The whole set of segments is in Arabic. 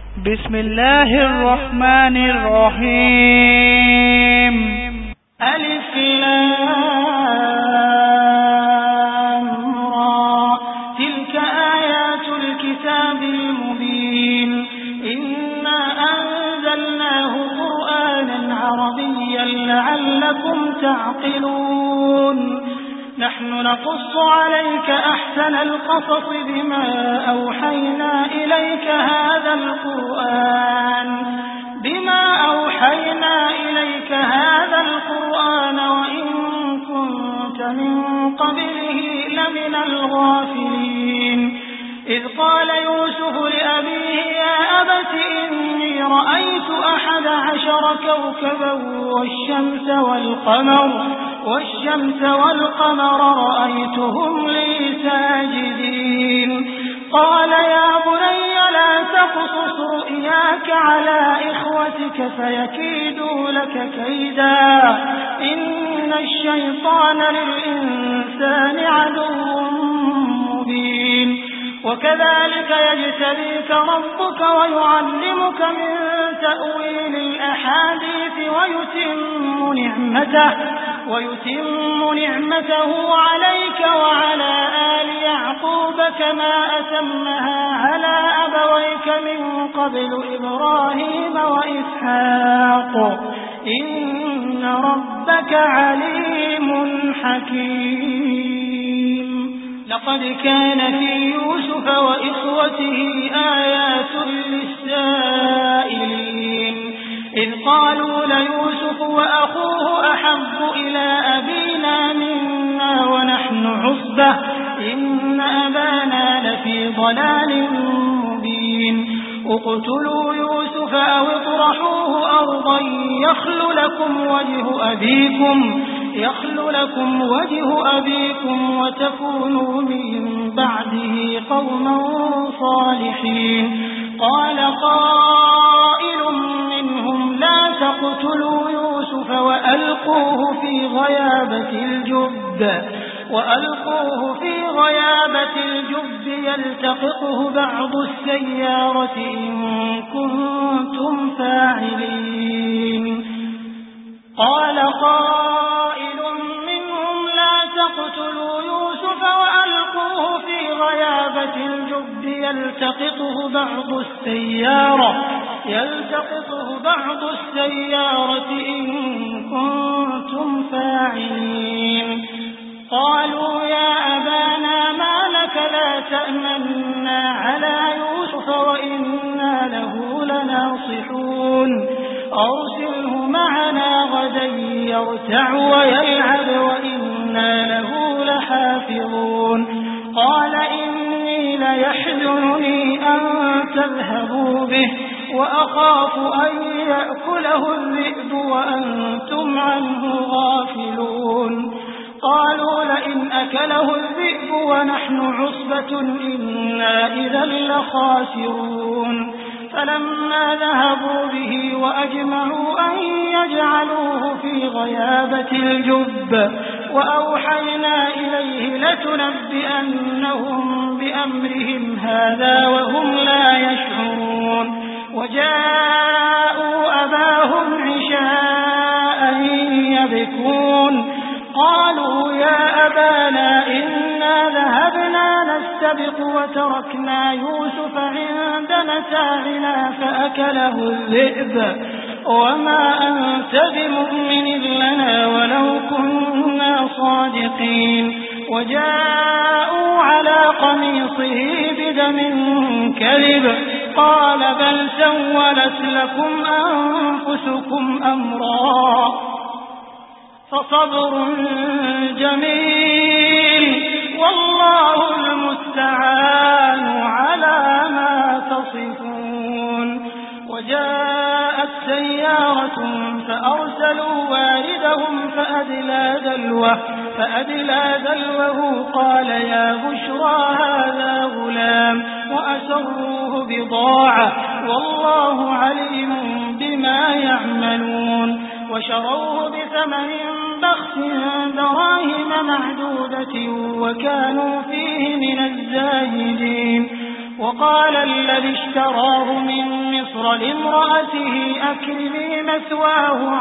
بسم الله الرحمن الرحيم. ألف لام را. تلك آيات الكتاب المبين. إنا أنزلناه قرآنا عربيا لعلكم تعقلون. نحن نقص عليك أحسن القصص بما أوحينا إليك هذا القرآن وإن كنت من قبله لمن الغافلين. إذ قال يوسف لأبيه يا أبت إني رأيت 11 كوكبا والشمس والقمر رأيتهم لي ساجدين. قال يا بني لا تقصص رؤياك على إخوتك فيكيدوا لك كيدا إن الشيطان للإنسان عدو مبين. وكذلك يجتبيك ربك ويعلمك من تأويل الأحاديث ويتم نعمته عليك وعلى آل يعقوب كما أتمها على أبويك من قبل إبراهيم وإسحاق إن ربك عليم حكيم. لقد كان في يوسف وإخوته آيات للسائلين. إذ قالوا ليوسف وأخوه أحب إلى أبينا منا ونحن عصبة إن أبانا لفي ضلال مبين. اقتلوا يوسف أو اطرحوه أرضا يخل لكم وجه أبيكم وتكونوا من بعده قوما صالحين. قال قائل منهم لا تقتلوا يوسف وألقوه في غيابة الجب يلتقطه بعض السيارة إن كنتم فاعلين. قال قائل منهم لا تقتلوا يوسف وألقوه في غيابة الجب يلتقطه بعض السيارة إن كنتم فاعلين. قالوا يا أبانا ما لك لا تأمنا على يوسف وإنا له لناصحون. أرسله معنا غدا يرتع ويلعب وإنا له لحافظون. قال إني ليحزنني أن تذهبوا به وأخاف أن يأكله الذئب وأنتم عنه غافلون. قالوا لئن أكله الذئب ونحن عصبة إنا إذا لخاسرون. فلما ذهبوا به وأجمعوا أن يجعلوه في غيابة الجب وأوحينا إليه لتنبئنهم بأمرهم هذا وهم لا يشعرون. وجاءوا أباهم عشاء يبكون. قالوا يا أبانا إنا ذهبنا نستبق وتركنا يوسف عند متاعنا فأكله الذئب وما أنت بمؤمن لنا ولو كنا صادقين. وجاءوا على قميصه بدم كذب قال بل سولت لكم أنفسكم أمرا فصبر جميل والله المستعان على ما تصفون. وجاءت سيارة فأرسلوا واردهم فأدلى دلوه قال يا بشرى هذا غلام وأسروه بضاعة والله عليم بما يعملون. وشروه بثمن بخس دراهم معدودة وكانوا فيه من الزاهدين. وقال الذي اشتراه من مصر لامرأته أكرمي مثواه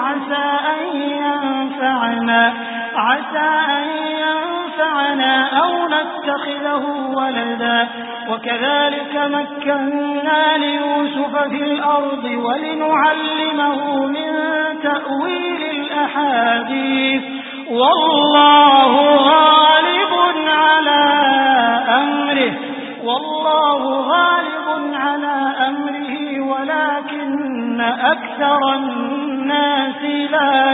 عسى أن ينفعنا أو نتخذه ولدا وكذلك مكنا ليوسف في الأرض ولنعلمه من تأويل الأحاديث والله غالب على أمره ولكن أكثر الناس لا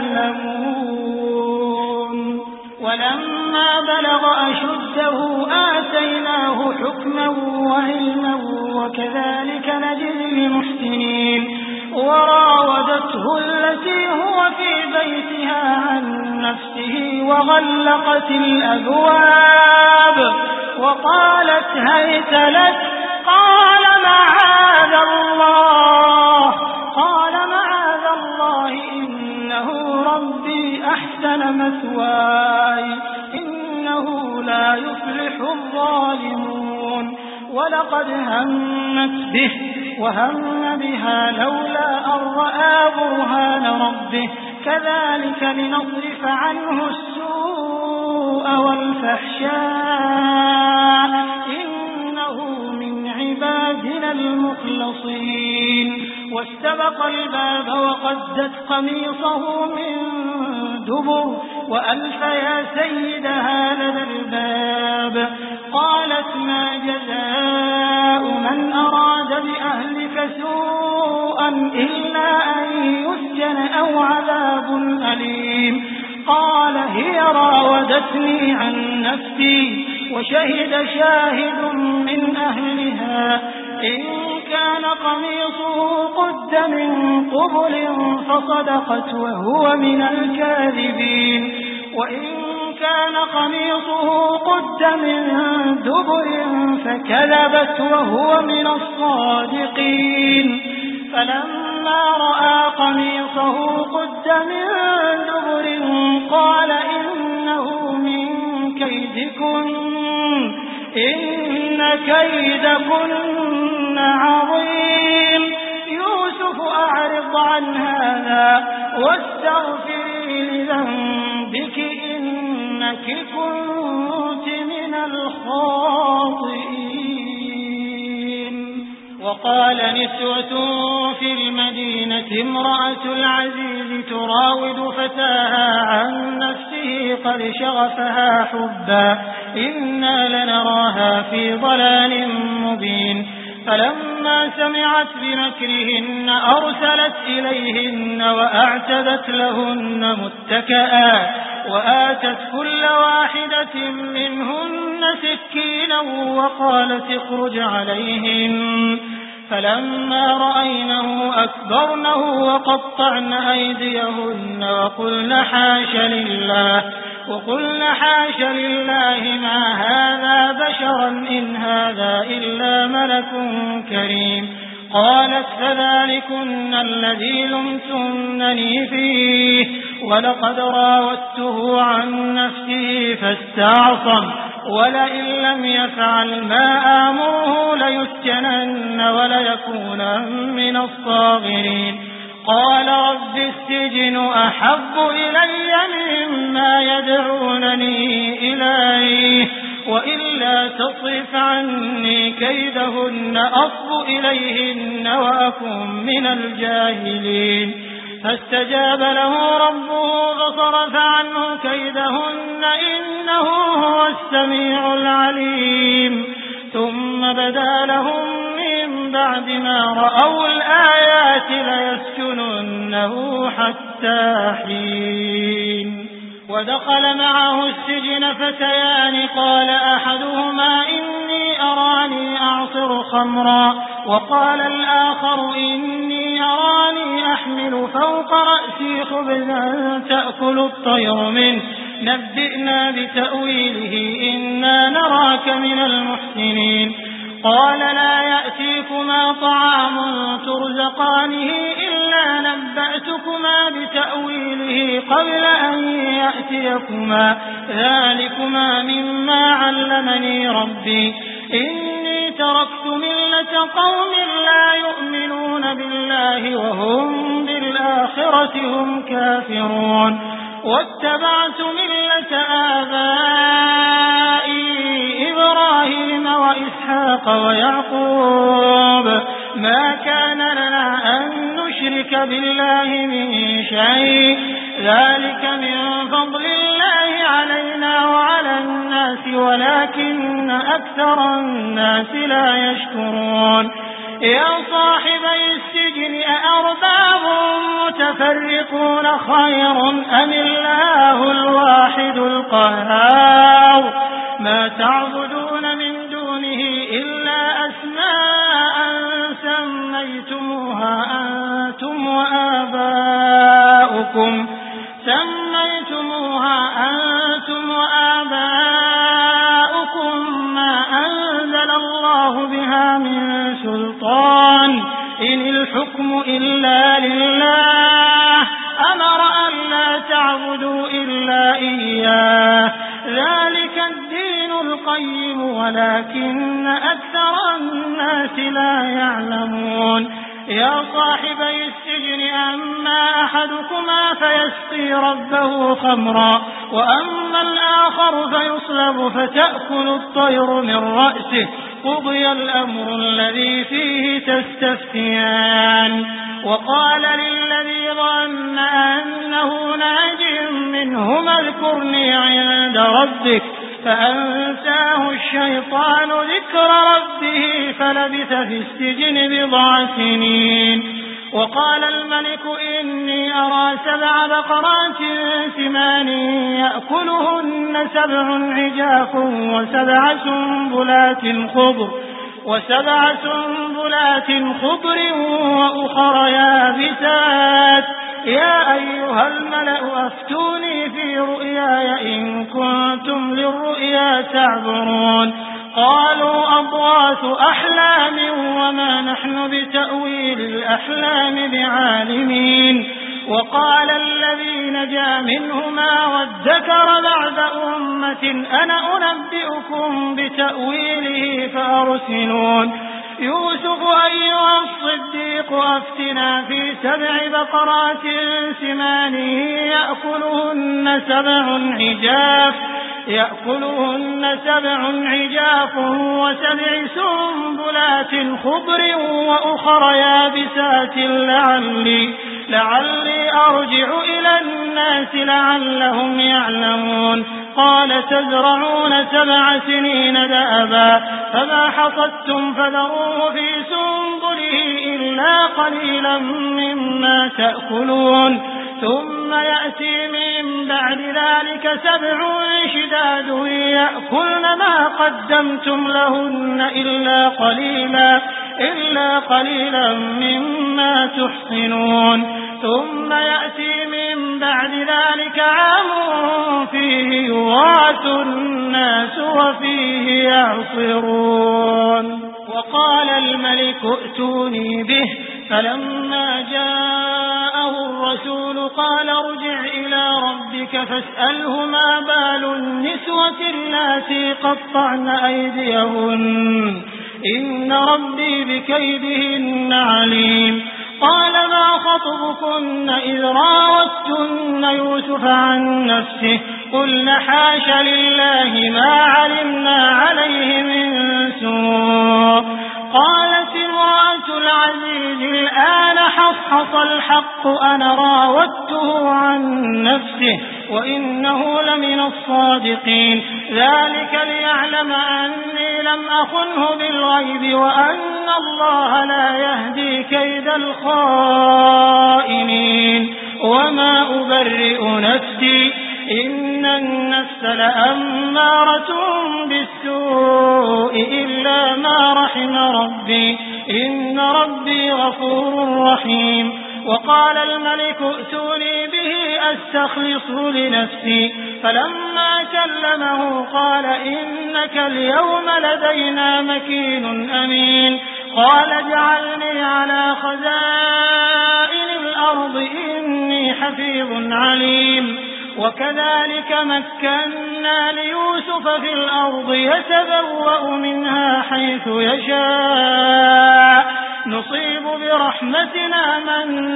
يعلمون ولما بلغ أشده آتيناه حكما وعلما وكذلك نجزي المحسنين وراودته التي هو في بيتها عن نفسه وغلقت الأبواب وقالت هيت لك قال معاذ الله إنه ربي أحسن مثواي إنه لا يفلح الظالمون ولقد همت به وهم بها لولا أن رأى برهان ربه كذلك لنصرف عنه السوء والفحشاء إنه من عبادنا المخلصين واستبق الباب وقدت قميصه من دبر وألف يا سيدها لدى الباب قالت ما جزاء من أراد بأهلك سوءا إلا أن يسجن أو عذاب أليم قال هي راودتني عن نفسي وشهد شاهد من أهلها إن كان قميصه قد من قبل فصدقت وهو من الكاذبين وإن كان قميصه قد من دبر فكذبت وهو من الصادقين فلما رأى قميصه قد من دبر قال إنه من كيدكن إن كيدكن عظيم يوسف أعرض عن هذا واستغفري لذنبك إنك كنت من الخاطئين وقال نسوة في المدينة امرأة العزيز تراود فتاها عن نفسه قد شغفها حبا إنا لنراها في ضلال مبين فلما سمعت بمكرهن أرسلت إليهن وأعتدت لهن متكئا وآتت كل واحدة منهن سكينا وقالت اخرج عليهن فلما رأينه أكبرنه وقطعن أيديهن وقلن حاش لله ما هذا بشرا إن هذا إلا ملك كريم قالت فذلكن الذي لمتنني فيه ولقد راودته عن نفسه فاستعصم ولئن لم يفعل ما آمره ليسجنن وليكونا من الصاغرين قال رب السجن أحب إلي مما يدعونني إليه وإلا تصرف عني كيدهن أصب إليهن وأكن من الجاهلين فاستجاب له ربه فصرف عنه كيدهن إنه هو السميع العليم ثم بدا لهم من بعد ما رأوا الآيات ليسجننه حتى حين ودخل معه السجن فتيان قال أحدهما إني أراني أعصر خمرا وقال الآخر إني أراني أحمل فوق رأسي خبزا تأكل الطير منه نبئنا بتأويله إنا نراك من المحسنين قال لا يأتيكما طعام ترزقانه إلا نبأتكما بتأويله قبل أن يأتيكما ذلكما مما علمني ربي إني تركت ملة قوم لا يؤمنون بالله وهم بالآخرة هم كافرون واتبعت ملة آبائي إبراهيم وإسحاق ويعقوب ما كان لنا أن نشرك بالله من شيء ذلك من فضل الله علينا وعلى الناس ولكن أكثر الناس لا يشكرون يا صاحبي السجن أأرباب متفرقون خير أم الله الواحد القهار ما تعبدون من دونه إلا أسماء سميتموها أنتم وآباؤكم ما أنزل الله بها من سلطان إن الحكم إلا لله أمر أن لا تعبدوا إلا إياه ذلك الدين القيم ولكن أكثر الناس لا يعلمون يا صاحبي السجن أما أحدكما فيسقي ربه خمرا وأما الآخر فيصلب فتأكل الطير من رأسه قضي الأمر الذي فيه تستفتيان وقال للذي ظن أنه ناج منهما اذكرني عند ربك فأنساه الشيطان ذكر ربه فلبث في السجن بضع سنين وقال الملك إني أرى 7 بقرات سمان يأكلهن 7 عجاف وسبع سنبلات خضر وأخر يابسات يا أيها الملأ أفتوني في رؤياي إن كنتم للرؤيا تعبرون قالوا أضغاث أحلام وما نحن بتأويل الأحلام بعالمين وقال الذي نجا منهما وادكر بعد أمة أنا أنبئكم بتأويله فأرسلون يوسف أيها الصديق أفتنا في 7 بقرات سمان يأكلهن 7 عجاف و7 سنبلات خضر وأخر يابسات لعلي أرجع إلى الناس لعلهم يعلمون قال تزرعون 7 سنين دأبا فما حصدتم فذروه في سنبله إلا قليلا مما تأكلون ثم يأتي من بعد ذلك 7 شداد يأكلن ما قدمتم لهن إلا قليلا مما تحصنون ثم يأتي من بعد ذلك عام فيه يغاث الناس وفيه يعصرون وقال الملك ائتوني به فلما جاءه الرسول قال ارجع إلى ربك فاسأله ما بال النسوة اللاتي قطعن أيديهن إن ربي بكيدهن عليم قال ما خطبكن إذ راوتن يوسف عن نفسه قلن حاش لله ما علمنا عليه من سوء قالت امرأة العزيز الآن حصحص الحق أنا راودته عن نفسه وإنه لمن الصادقين ذلك ليعلم أني لم أخنه بالغيب وأن الله لا يهدي كيد الخائنين وما أبرئ نفسي إن النفس لأمارة بالسوء إلا ما رحم ربي إن ربي غفور رحيم وقال الملك ائتوني به أستخلصه لنفسي فلما كلمه قال إنك اليوم لدينا مكين أمين قال اجعلني على خزائن الأرض إني حفيظ عليم وكذلك مكنا ليوسف في الأرض يتبوأ منها حيث يشاء نصيب برحمتنا من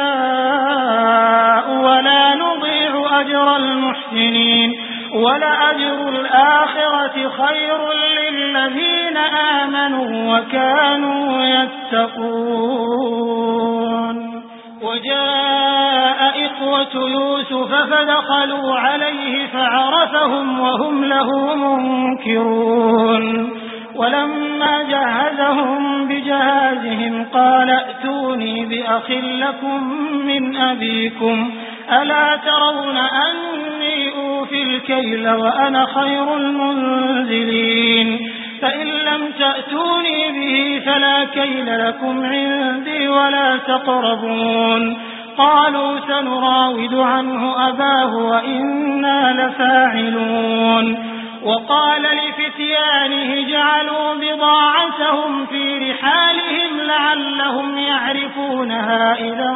نشاء ولا نضيع أجر المحسنين ولأجر الآخرة خير للذين آمنوا وكانوا يتقون. وجاء إخوة يوسف فدخلوا عليه فعرفهم وهم له منكرون. ولما جهزهم بجهازهم قال ائتوني بأخ لكم من أبيكم ألا ترون أني أوفي الكيل وأنا خير المنزلين فإن لم تأتوني به فلا كيل لكم عندي ولا تقربون. قالوا سنراود عنه أباه وإنا لفاعلون. وقال لفتيانه جعلوا بضاعتهم في رحالهم لعلهم يعرفونها إذا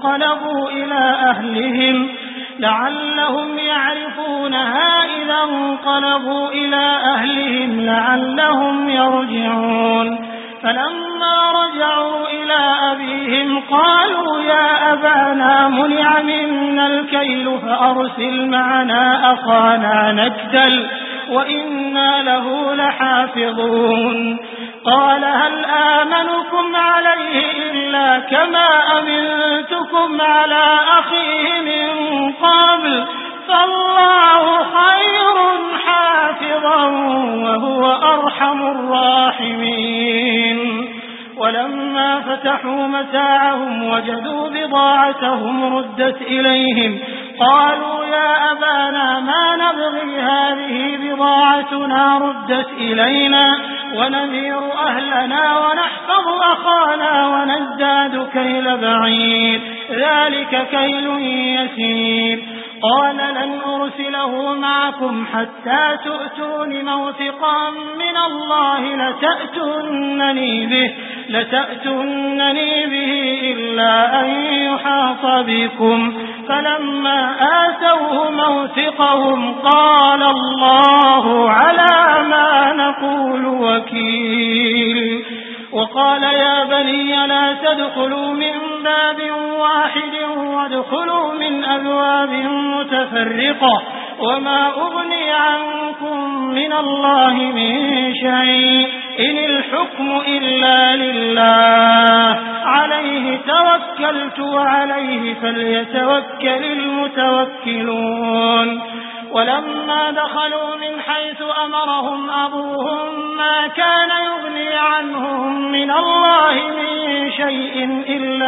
انقلبوا إلى أهلهم لعلهم يرجعون. فلما رجعوا إلى أبيهم قالوا يا أبانا منع منا الكيل فأرسل معنا أخانا نكتل وإنا له لحافظون. قال هل آمنكم عليه إلا كما أمنتكم على أخيه من قبل فالله خير حافظا وهو أرحم الراحمين. ولما فتحوا متاعهم وجدوا بضاعتهم ردت إليهم قالوا يا أبانا ما نبغي هذه بضاعتنا ردت إلينا ونمير أهلنا ونحفظ أخانا ونزداد كيل بعير ذلك كيل يسير. قال لن أرسله معكم حتى تؤتون موثقا من الله لتأتونني به إلا أن يحاط بكم. فلما آتوه موثقهم قال الله على ما نقول وكيل. وقال يا بني لا تدخلوا من باب واحد وادخلوا من أبواب متفرقة وما أغني عنكم من الله من شيء إن الحكم إلا لله عليه توكلت وعليه فليتوكل المتوكلون. ولما دخلوا من حيث أمرهم أبوهم ما كان يغني عنهم من الله من شيء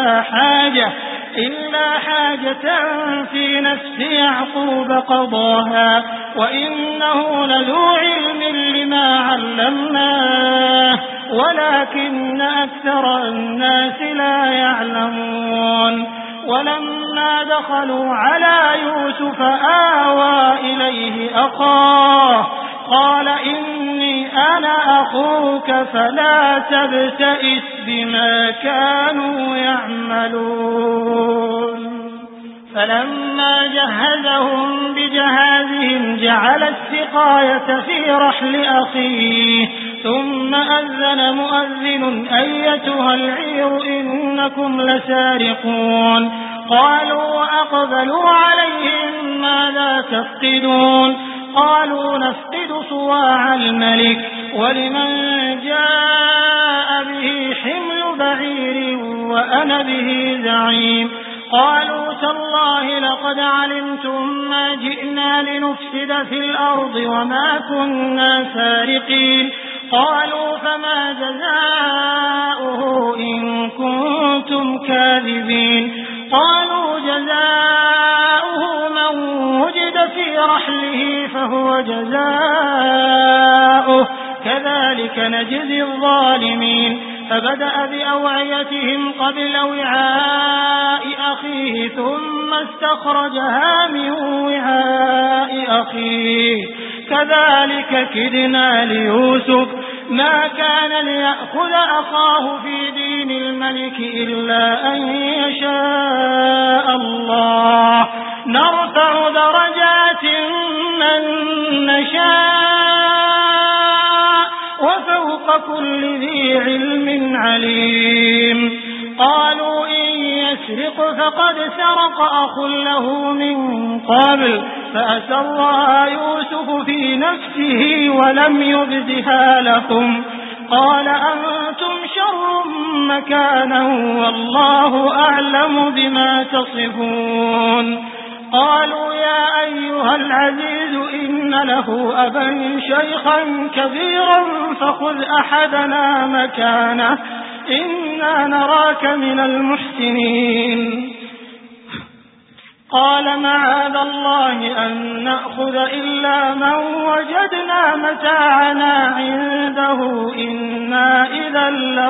إلا حاجة في نفس يعقوب قضاها وإنه لذو علم لما علمناه ولكن أكثر الناس لا يعلمون. ولما دخلوا على يوسف آوى إليه أخاه قال إني أنا أخوك فلا تبتئس بما كانوا يعملون. فلما جهزهم بجهازهم جعل السقاية في رحل أخيه ثم أذن مؤذن أيتها العير إنكم لسارقون. قالوا وأقبلوا عليهم ماذا تفقدون. قالوا نفقد صواع الملك ولمن جاء به حمل بعير وأنا به زعيم. قالوا تالله لقد علمتم ما جئنا لنفسد في الأرض وما كنا سارقين. قالوا فما جزاؤه إن كنتم كاذبين. قالوا جزاؤه من وجد في رحله فهو جزاؤه كذلك نجزي الظالمين. فبدأ بأوعيتهم قبل وعاء أخيه ثم استخرجها من وعاء أخيه كذلك كدنا ليوسف ما كان ليأخذ أخاه في دين الملك إلا أن يشاء الله نرفع درجات يشاء وفوق كل ذي علم عليم. قالوا إن يسرق فقد سرق أخ له من قبل فأسرها يوسف في نفسه ولم يبدها لكم قال أنتم شر مكانا والله أعلم بما تصفون. قالوا يا أيها العزيز إن له أبا شيخا كبيرا فخذ أحدنا مكانه إنا نراك من المحسنين. قال معاذ الله أن نأخذ إلا من وجدنا متاعنا عنده إنا إذا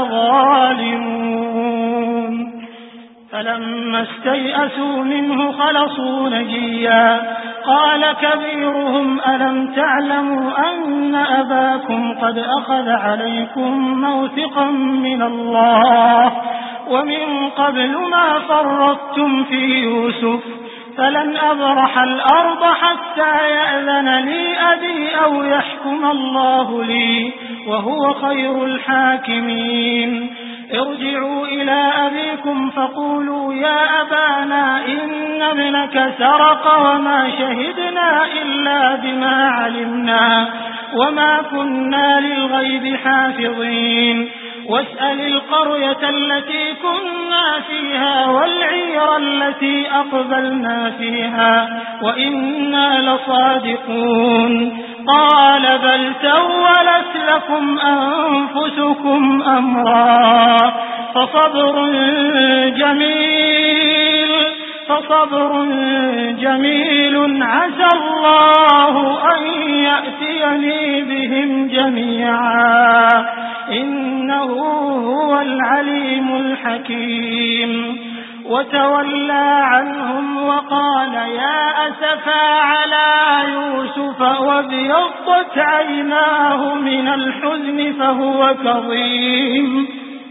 لظالمون. فلما استيئسوا منه خلصوا نجيا قال كبيرهم ألم تعلموا أن أباكم قد أخذ عليكم موثقا من الله ومن قبل ما فرطتم في يوسف فلن أبرح الأرض حتى يأذن لي أبي أو يحكم الله لي وهو خير الحاكمين. ارجعوا إلى أبيكم فقولوا يا أبانا إن ابنك سرق وما شهدنا إلا بما علمنا وما كنا للغيب حافظين. واسأل القرية التي كنا فيها والعير التي أقبلنا فيها وإنا لصادقون. قال بل سولت لكم أنفسكم أمرا فصبر جميل عسى الله أن يأتيني بهم جميعا إنه هو العليم الحكيم. وتولى عنهم وقال يا أسفا على يوسف وابيضت عيناه من الحزن فهو كظيم.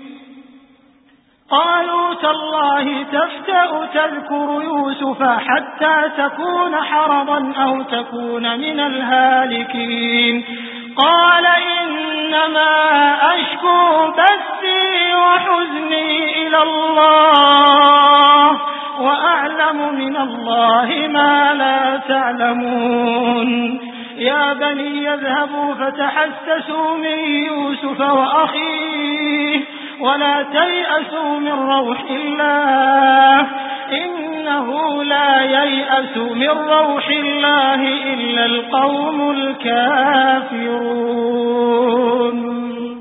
قالوا تالله تفتأ تذكر يوسف حتى تكون حرضا أو تكون من الهالكين. قال إنما أشكو بثي وحزني إلى الله وأعلم من الله ما لا تعلمون. يا بني يذهبوا فتحسسوا من يوسف وأخيه ولا تيأسوا من روح الله إنه لا ييأس من روح الله إلا القوم الكافرون.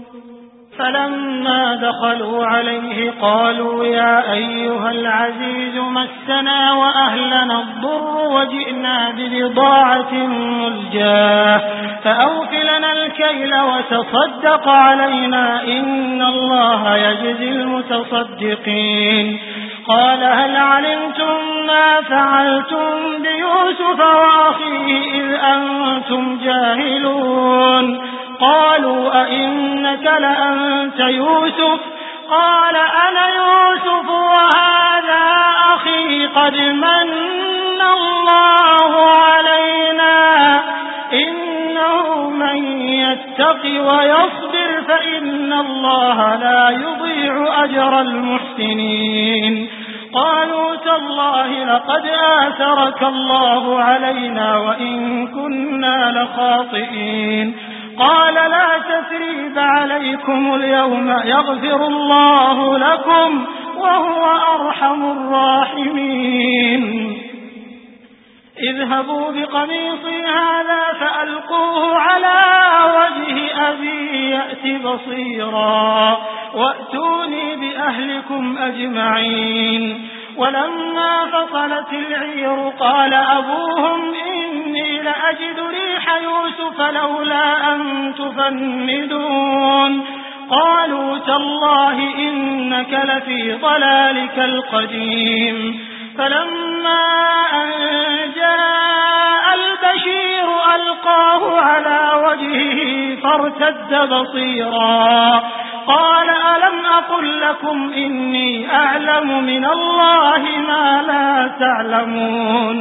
فلما دخلوا عليه قالوا يا أيها العزيز مسنا وأهلنا الضر وجئنا ببضاعة مزجاة فأوف لنا الكيل وتصدق علينا إن الله يجزي المتصدقين. قال هل علمتم ما فعلتم بيوسف وأخيه إذ أنتم جاهلون. قالوا أئنك لأنت يوسف قال أنا يوسف وهذا أخي قد من الله علينا إنه من يتق ويصبر فإن الله لا يضيع أجر المحسنين. قالوا تالله لقد آثرك الله علينا وإن كنا لخاطئين. قال لا تثريب عليكم اليوم يغفر الله لكم وهو أرحم الراحمين. اذهبوا بقميصي هذا فألقوه على وجه أبي يأت بصيرا وأتوني بأهلكم أجمعين. ولما فصلت العير قال أبوهم إني لأجد ريح يوسف لولا أن تفندون. قالوا تالله إنك لفي ضلالك القديم. فلما أن جاء البشير ألقاه على وجهه فارتد بصيرا قال ألم أقل لكم إني أعلم من الله ما لا تعلمون.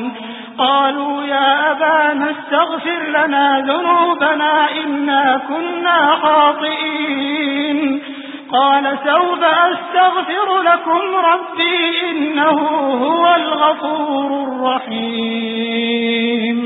قالوا يا أبانا استغفر لنا ذنوبنا إنا كنا خاطئين قال سوف أستغفر لكم ربي إنه هو الغفور الرحيم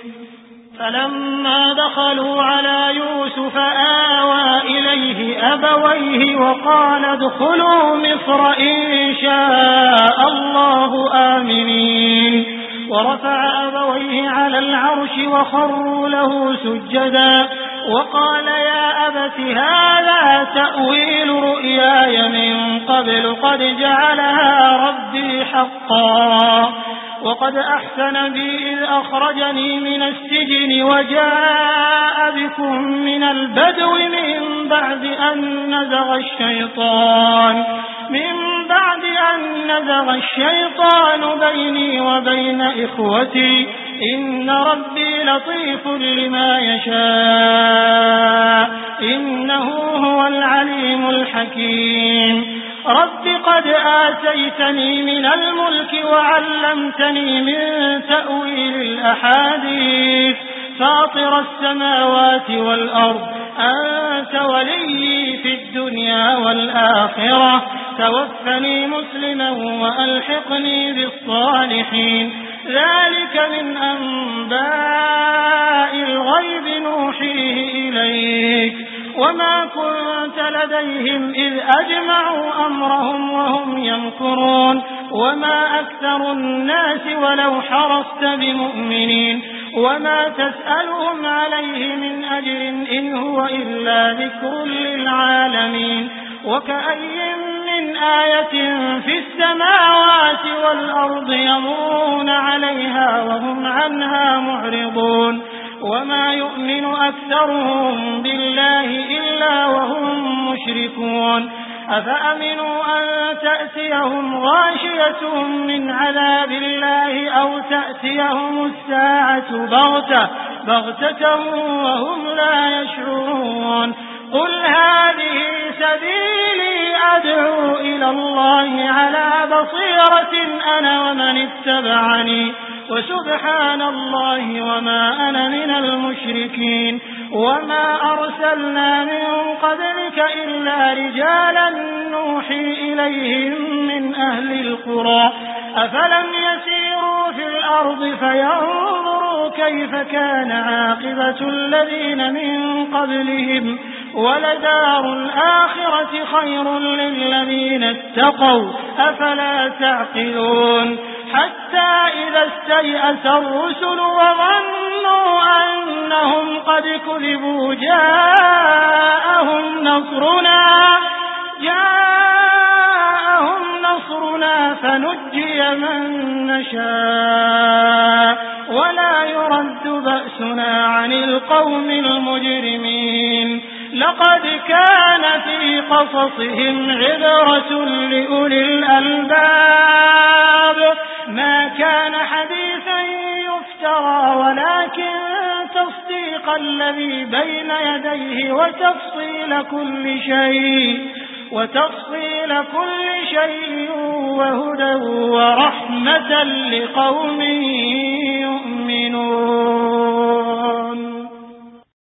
فلما دخلوا على يوسف آوى إليه أبويه وقال ادخلوا مصر إن شاء الله آمنين ورفع أبويه على العرش وخروا له سجدا وقال يا أبت هذا تأويل رؤياي من قبل قد جعلها ربي حقا وقد أحسن بي إذ أخرجني من السجن وجاء بكم من البدو من بعد أن نزغ الشيطان بيني وبين إخوتي إن ربي لطيف لما يشاء إنه هو العليم الحكيم رب قد آتيتني من الملك وعلمتني من تأويل الأحاديث فاطر السماوات والأرض أنت ولي في الدنيا والآخرة توفني مسلما وألحقني بالصالحين ذلك من أنباء الغيب نوحيه إليك وما كنت لديهم إذ أجمعوا أمرهم وهم يمكرون وما أكثر الناس ولو حرصت بمؤمنين وما تسألهم عليه من أجر إن هو إلا ذكر للعالمين وكأي من آية في السماوات والأرض يمرون عليها وهم عنها معرضون وما يؤمن أكثرهم بالله إلا وهم مشركون أفأمنوا أن تأتيهم غاشية من عذاب الله أو تأتيهم الساعة بغتة وهم لا يشعرون قل هذه سبيلي أدعو إلى الله على بصيرة أنا ومن اتبعني وسبحان الله وما أنا من المشركين وما أرسلنا من قبلك إلا رجالا نوحي إليهم من أهل القرى أفلم يسيروا في الأرض فينظروا كيف كان عاقبة الذين من قبلهم ولدار الآخرة خير للذين اتقوا أفلا تعقلون حتى إذا استيأس الرسل وظنوا أنهم قد كذبوا جاءهم نصرنا فنجي من نشاء ولا يرد بأسنا عن القوم المجرمين لقد كان في قصصهم عبرة لأولي الألباب ما كان حديثا يفترى ولكن تصديق الذي بين يديه وتفصيل كل شيء وهدى ورحمة لقوم